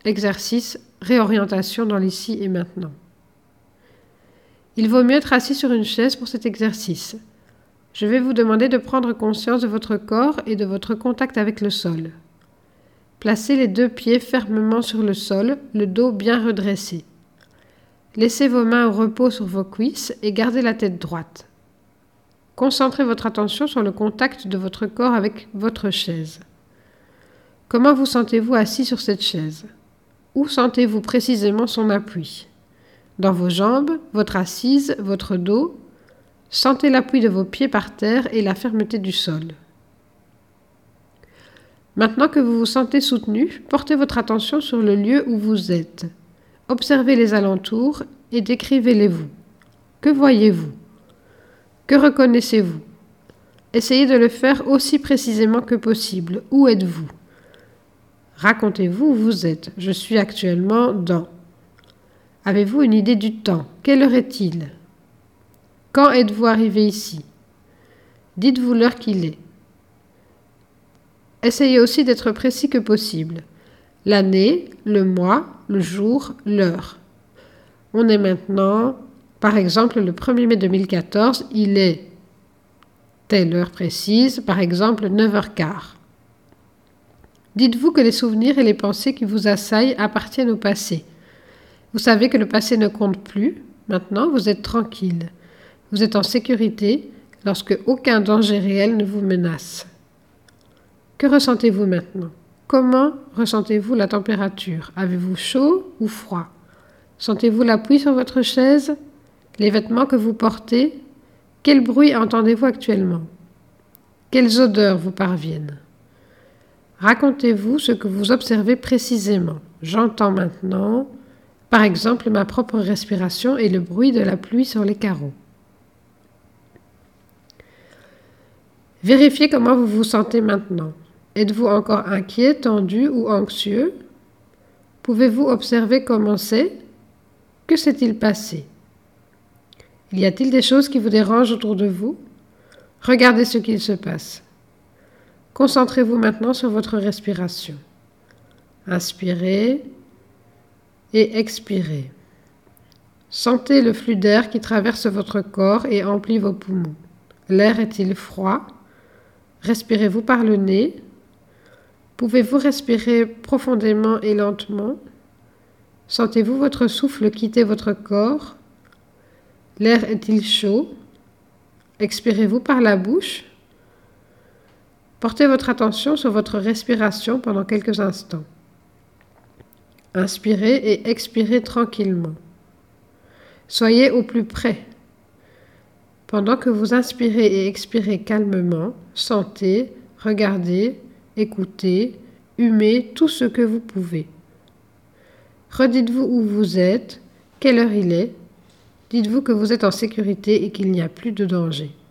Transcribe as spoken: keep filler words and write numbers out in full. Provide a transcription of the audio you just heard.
Exercice, réorientation dans l'ici et maintenant. Il vaut mieux être assis sur une chaise pour cet exercice. Je vais vous demander de prendre conscience de votre corps et de votre contact avec le sol. Placez les deux pieds fermement sur le sol, le dos bien redressé. Laissez vos mains au repos sur vos cuisses et gardez la tête droite. Concentrez votre attention sur le contact de votre corps avec votre chaise. Comment vous sentez-vous assis sur cette chaise? Où sentez-vous précisément son appui? Dans vos jambes, votre assise, votre dos? Sentez l'appui de vos pieds par terre et la fermeté du sol. Maintenant que vous vous sentez soutenu, portez votre attention sur le lieu où vous êtes. Observez les alentours et décrivez-les-vous. Que voyez-vous? Que reconnaissez-vous? Essayez de le faire aussi précisément que possible. Où êtes-vous? Racontez-vous où vous êtes. Je suis actuellement dans. Avez-vous une idée du temps? Quelle heure est-il? Quand êtes-vous arrivé ici? Dites-vous l'heure qu'il est. Essayez aussi d'être précis que possible. L'année, le mois, le jour, l'heure. On est maintenant, par exemple, le premier mai deux mille quatorze, il est telle heure précise, par exemple neuf heures quinze. Dites-vous que les souvenirs et les pensées qui vous assaillent appartiennent au passé. Vous savez que le passé ne compte plus. Maintenant, vous êtes tranquille. Vous êtes en sécurité lorsque aucun danger réel ne vous menace. Que ressentez-vous maintenant? Comment ressentez-vous la température? Avez-vous chaud ou froid? Sentez-vous l'appui sur votre chaise? Les vêtements que vous portez? Quel bruit entendez-vous actuellement? Quelles odeurs vous parviennent? Racontez-vous ce que vous observez précisément. J'entends maintenant, par exemple, ma propre respiration et le bruit de la pluie sur les carreaux. Vérifiez comment vous vous sentez maintenant. Êtes-vous encore inquiet, tendu ou anxieux? Pouvez-vous observer comment c'est? Que s'est-il passé? Y a-t-il des choses qui vous dérangent autour de vous? Regardez ce qu'il se passe. Concentrez-vous maintenant sur votre respiration. Inspirez et expirez. Sentez le flux d'air qui traverse votre corps et emplit vos poumons. L'air est-il froid? Respirez-vous par le nez? Pouvez-vous respirer profondément et lentement? Sentez-vous votre souffle quitter votre corps? L'air est-il chaud? Expirez-vous par la bouche? Portez votre attention sur votre respiration pendant quelques instants. Inspirez et expirez tranquillement. Soyez au plus près. Pendant que vous inspirez et expirez calmement, sentez, regardez, écoutez, humez tout ce que vous pouvez. Redites-vous où vous êtes, quelle heure il est. Dites-vous que vous êtes en sécurité et qu'il n'y a plus de danger.